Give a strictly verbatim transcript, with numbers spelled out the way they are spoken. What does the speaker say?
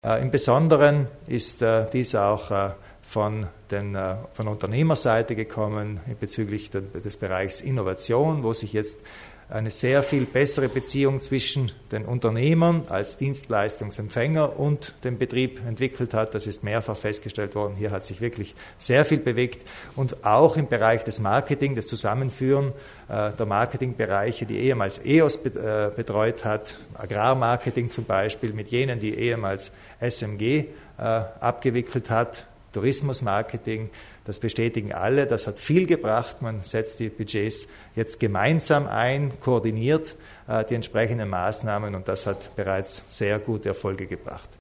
Im Besonderen ist dies auch von, den, von Unternehmerseite gekommen bezüglich des Bereichs Innovation, wo sich jetzt eine sehr viel bessere Beziehung zwischen den Unternehmern als Dienstleistungsempfänger und dem Betrieb entwickelt hat. Das ist mehrfach festgestellt worden. Hier hat sich wirklich sehr viel bewegt. Und auch im Bereich des Marketing, das Zusammenführen äh, der Marketingbereiche, die ehemals E O S be äh, betreut hat, Agrarmarketing zum Beispiel, mit jenen, die ehemals S M G äh, abgewickelt hat, Tourismusmarketing, das bestätigen alle, das hat viel gebracht. Man setzt die Budgets jetzt gemeinsam ein, koordiniert äh, die entsprechenden Maßnahmen und das hat bereits sehr gute Erfolge gebracht.